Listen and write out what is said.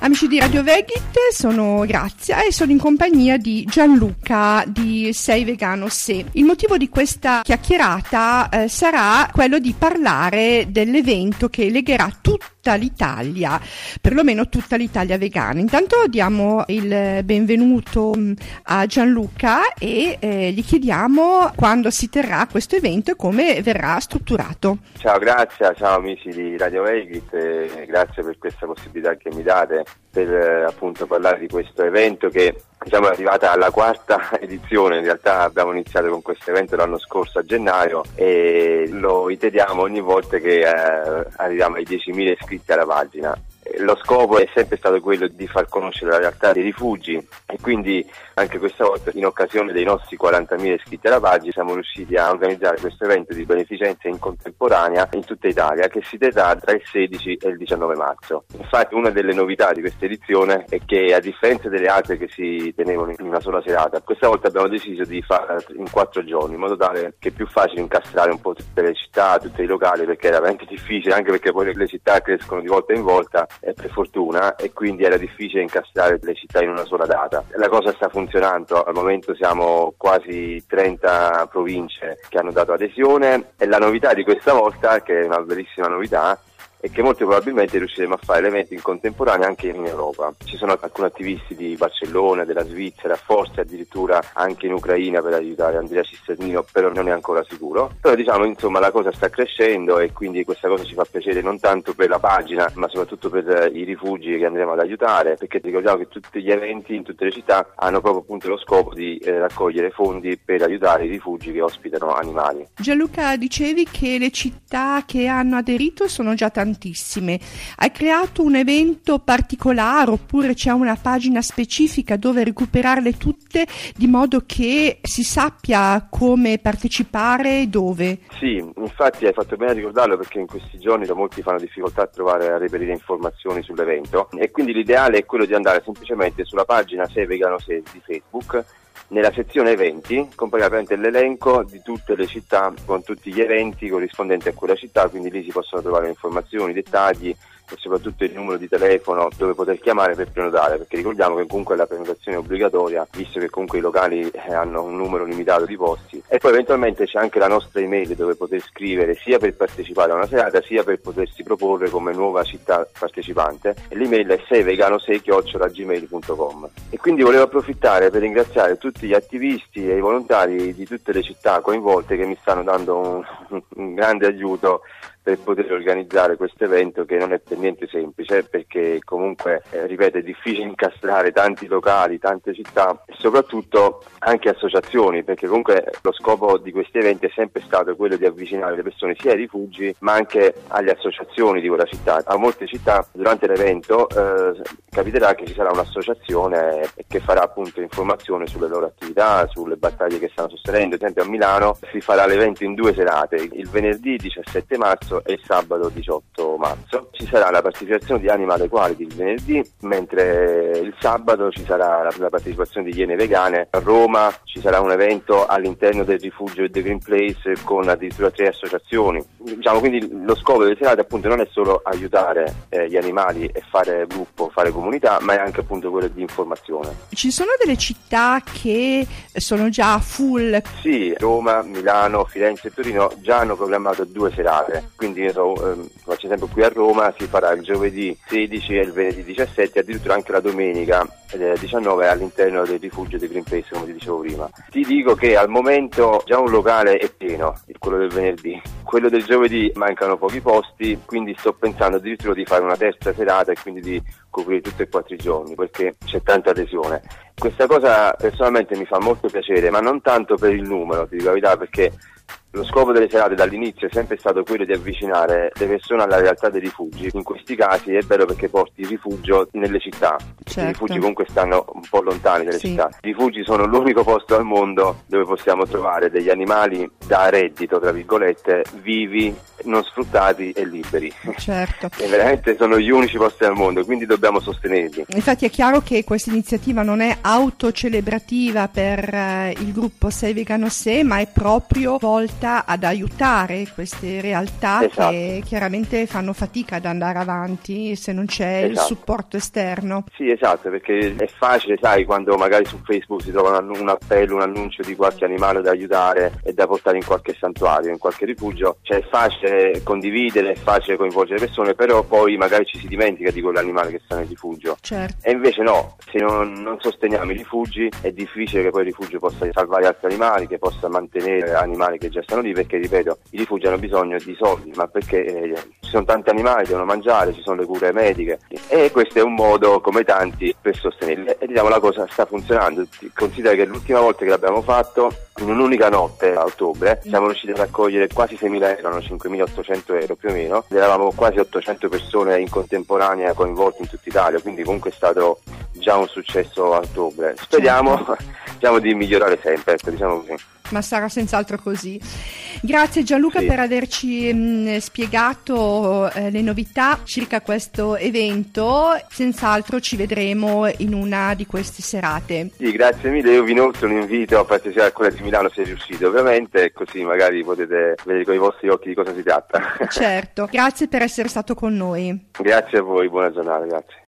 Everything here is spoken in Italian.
Amici di Radio Vegit, sono Grazia e sono in compagnia di Gianluca di Sei Vegano Se. Il motivo di questa chiacchierata sarà quello di parlare dell'evento che legherà tutta l'Italia, perlomeno tutta l'Italia vegana. Intanto diamo il benvenuto a Gianluca e gli chiediamo quando si terrà questo evento e come verrà strutturato. Ciao Grazia, ciao amici di Radio Vegit, grazie per questa possibilità che mi date per appunto parlare di questo evento che è arrivata alla quarta edizione. In realtà abbiamo iniziato con questo evento l'anno scorso a gennaio e lo iteriamo ogni volta che arriviamo ai 10.000 iscritti alla pagina. Lo scopo è sempre stato quello di far conoscere la realtà dei rifugi e quindi anche questa volta, in occasione dei nostri 40.000 iscritti alla pagina, siamo riusciti a organizzare questo evento di beneficenza in contemporanea in tutta Italia che si terrà tra il 16 e il 19 marzo. Infatti una delle novità di questa edizione è che, a differenza delle altre che si tenevano in una sola serata, questa volta abbiamo deciso di farla in 4 giorni, in modo tale che è più facile incastrare un po' tutte le città, tutti i locali, perché era veramente difficile, anche perché poi le città crescono di volta in volta, per fortuna, e quindi era difficile incastrare le città in una sola data. La cosa sta funzionando, al momento siamo quasi 30 province che hanno dato adesione e la novità di questa volta, che è una bellissima novità, e che molto probabilmente riusciremo a fare l'evento in contemporanea anche in Europa. Ci sono alcuni attivisti di Barcellona, della Svizzera, forse addirittura anche in Ucraina per aiutare Andrea Cisternino, però non è ancora sicuro. Però insomma la cosa sta crescendo e quindi questa cosa ci fa piacere non tanto per la pagina ma soprattutto per i rifugi che andremo ad aiutare, perché ricordiamo che tutti gli eventi in tutte le città hanno proprio appunto lo scopo di raccogliere fondi per aiutare i rifugi che ospitano animali. Gianluca, dicevi che le città che hanno aderito sono già tantissime. Hai creato un evento particolare oppure c'è una pagina specifica dove recuperarle tutte, di modo che si sappia come partecipare e dove? Sì, infatti hai fatto bene a ricordarlo, perché in questi giorni molti fanno difficoltà a reperire informazioni sull'evento e quindi l'ideale è quello di andare semplicemente sulla pagina Sei Vegano Se di Facebook. Nella sezione eventi comparirà l'elenco di tutte le città con tutti gli eventi corrispondenti a quella città, quindi lì si possono trovare informazioni, dettagli e soprattutto il numero di telefono dove poter chiamare per prenotare, perché ricordiamo che comunque la prenotazione è obbligatoria, visto che comunque i locali hanno un numero limitato di posti. E poi eventualmente c'è anche la nostra email dove poter scrivere sia per partecipare a una serata sia per potersi proporre come nuova città partecipante, e l'email è seivegano6@gmail.com. E quindi volevo approfittare per ringraziare tutti gli attivisti e i volontari di tutte le città coinvolte che mi stanno dando un grande aiuto per poter organizzare questo evento, che non è per niente semplice, perché comunque, ripeto, è difficile incastrare tanti locali, tante città e soprattutto anche associazioni, perché comunque lo scopo di questi eventi è sempre stato quello di avvicinare le persone sia ai rifugi ma anche alle associazioni di quella città. A molte città durante l'evento capiterà che ci sarà un'associazione che farà appunto informazione sulle loro attività, sulle battaglie che stanno sostenendo. Ad esempio a Milano si farà l'evento in 2 serate, il venerdì 17 marzo e il sabato 18 marzo. Ci sarà la partecipazione di Animal Equality il venerdì, mentre il sabato ci sarà la partecipazione di Iene Vegane. A Roma ci sarà un evento all'interno del rifugio The Green Place con addirittura 3 associazioni. Quindi lo scopo delle serate appunto non è solo aiutare gli animali e fare gruppo, fare comunità, ma è anche appunto quello di informazione. Ci sono delle città che sono già full? Sì, Roma, Milano, Firenze e Torino già hanno programmato 2 serate. Quindi faccio esempio, qui a Roma si farà il giovedì 16 e il venerdì 17, addirittura anche la domenica 19 all'interno del rifugio di Green Place, come ti dicevo prima. Ti dico che al momento già un locale è pieno, quello del venerdì. Quello del giovedì mancano pochi posti, quindi sto pensando addirittura di fare una terza serata e quindi di coprire tutti e 4 i giorni, perché c'è tanta adesione. Questa cosa personalmente mi fa molto piacere, ma non tanto per il numero, ti dico la verità, perché lo scopo delle serate dall'inizio è sempre stato quello di avvicinare le persone alla realtà dei rifugi. In questi casi è bello perché porti il rifugio nelle città. Certo. I rifugi comunque stanno un po' lontani dalle città. I rifugi sono l'unico posto al mondo dove possiamo trovare degli animali da reddito, tra virgolette, vivi, non sfruttati e liberi. Certo. E veramente sono gli unici posti al mondo, quindi dobbiamo sostenerli. Infatti è chiaro che questa iniziativa non è autocelebrativa per il gruppo Sei Vegano Se, ma è proprio volta diretta ad aiutare queste realtà che chiaramente fanno fatica ad andare avanti se non c'è il supporto esterno. Sì, esatto, perché è facile, sai, quando magari su Facebook si trova un appello, un annuncio di qualche animale da aiutare e da portare in qualche santuario, in qualche rifugio, cioè è facile condividere, è facile coinvolgere le persone, però poi magari ci si dimentica di quell'animale che sta nel rifugio. Certo. E invece no, se non sosteniamo i rifugi è difficile che poi il rifugio possa salvare altri animali, che possa mantenere animali che già stanno lì, perché ripeto, i rifugi hanno bisogno di soldi, ma perché ci sono tanti animali, devono mangiare, ci sono le cure mediche e questo è un modo come tanti per sostenerli. E diciamo la cosa sta funzionando. Considera che l'ultima volta che l'abbiamo fatto, in un'unica notte a ottobre, siamo riusciti a raccogliere quasi 6.000 euro, 5.800 euro più o meno, ed eravamo quasi 800 persone in contemporanea coinvolte in tutta Italia, quindi comunque è stato già un successo a ottobre. Speriamo di migliorare sempre, diciamo così. Ma sarà senz'altro così. Grazie Gianluca per averci spiegato le novità circa questo evento. Senz'altro ci vedremo in una di queste serate. Sì, grazie mille. Io vi inoltre un invito a partecipare a quella di Milano se riuscite, ovviamente, così magari potete vedere con i vostri occhi di cosa si tratta. Certo, grazie per essere stato con noi. Grazie a voi, buona giornata, grazie.